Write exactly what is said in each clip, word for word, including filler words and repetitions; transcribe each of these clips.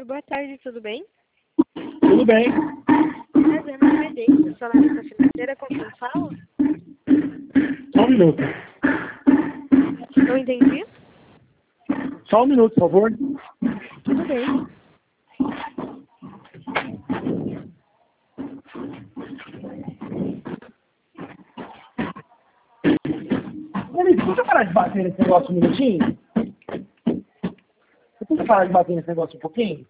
boa tarde, tudo bem? Tudo bem. Prazer, meu nome é Deise, sou analista financeira, com quem falo? Só um minuto. Não entendi? Só um minuto, por favor. Tudo bem. Denise, deixa eu parar de bater nesse negócio um minutinho? Você pode parar de bater nesse negócio um pouquinho?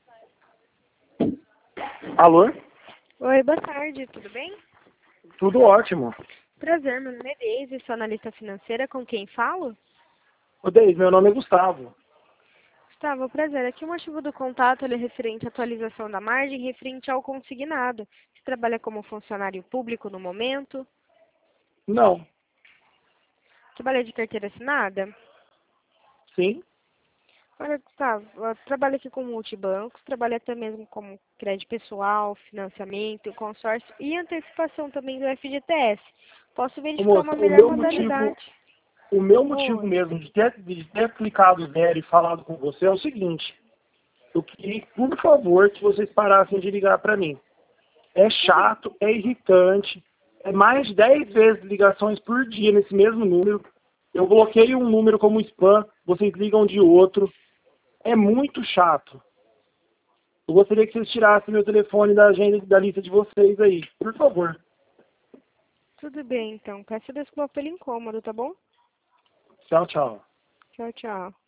Alô? Oi, boa tarde, tudo bem? Tudo ótimo. Prazer, meu nome é Deise, sou analista financeira, com quem falo? Ô, Deise, meu nome é Gustavo. Gustavo, prazer. Aqui o motivo do contato ele é referente à atualização da margem, referente ao consignado. Você trabalha como funcionário público no momento? Não. Trabalha de carteira assinada? Sim? Olha, Gustavo, eu trabalho aqui com multibancos, trabalho até mesmo como crédito pessoal, financiamento, consórcio e antecipação também do F G T S. Posso Ô, verificar moça, uma o melhor meu motivo, modalidade. o meu motivo Oi. mesmo de ter, de ter clicado zero e falado com você é o seguinte. Eu queria, por favor, que vocês parassem de ligar para mim. É chato, é irritante, é mais de dez vezes ligações por dia nesse mesmo número. Eu bloqueio um número como spam, vocês ligam de outro. É muito chato. Eu gostaria que vocês tirassem meu telefone da agenda, da lista de vocês aí, por favor. Tudo bem, então. Peço desculpa pelo incômodo, tá bom? Tchau, tchau. Tchau, tchau.